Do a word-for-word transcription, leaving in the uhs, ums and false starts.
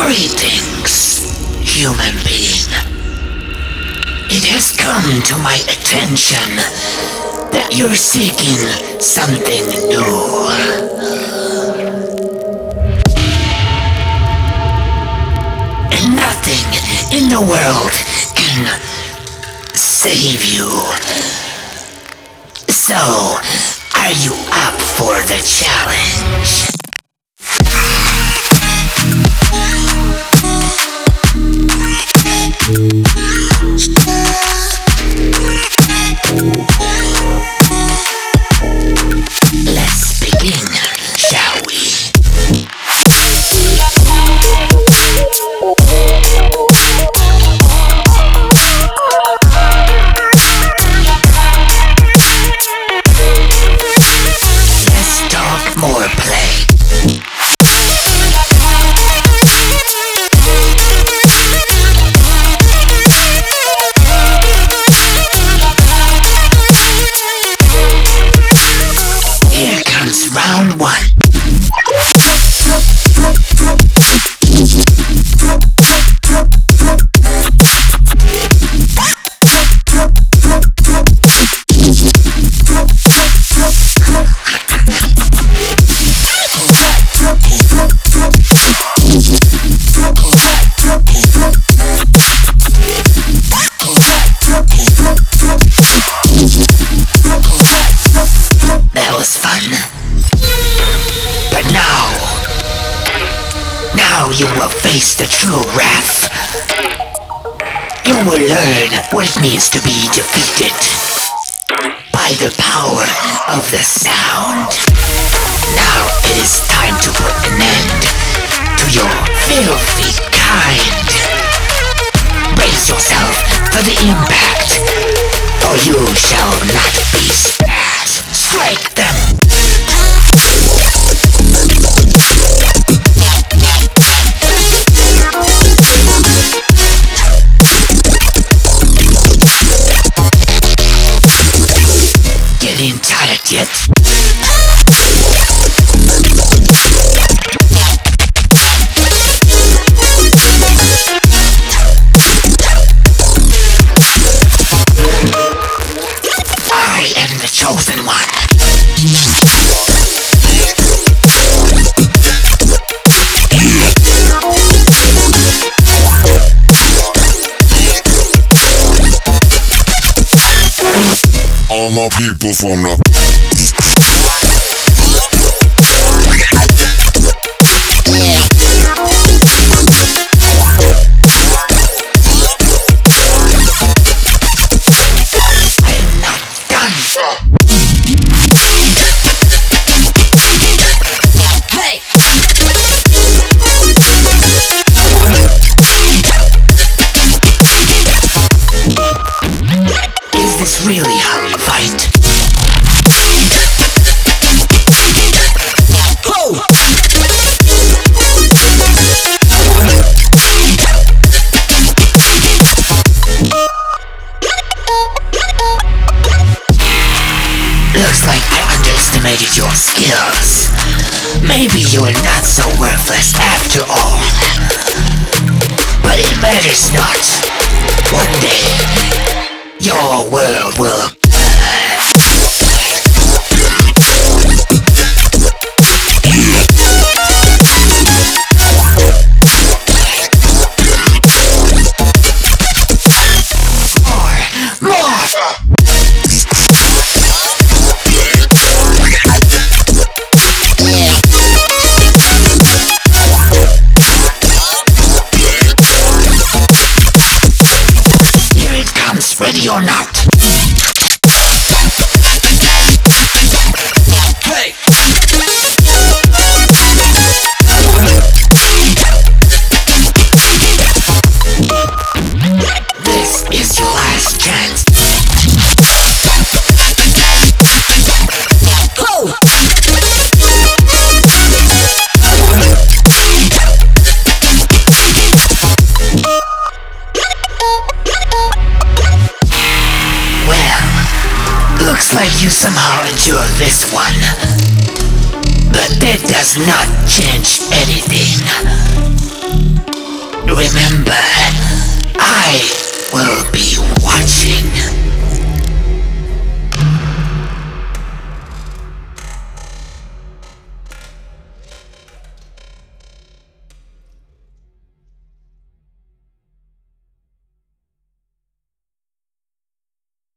Greetings, human being. It has come to my attention that you're seeking something new. And nothing in the world can save you. So, are you up for the challenge? Let's begin, shall we? Let's talk more play. Here comes round one. That was fun. But now, now you will face the true wrath. You will learn what it means to be defeated by the power of the sound. Now it is time to put an end to your filthy kind. Brace yourself for the impact, or you shall not be spared. Strike them! Getting tired yet? I am the chosen one. All my people from the I am not done. Hey! Is this really how you fight? Oh! Looks like I underestimated your skills. Maybe you are not so worthless after all. But it matters not. One day, your world will more, more. Here it comes, ready or not. Hey! This is your last chance. Oh! Well, looks like you somehow endured this one. But that does not change anything.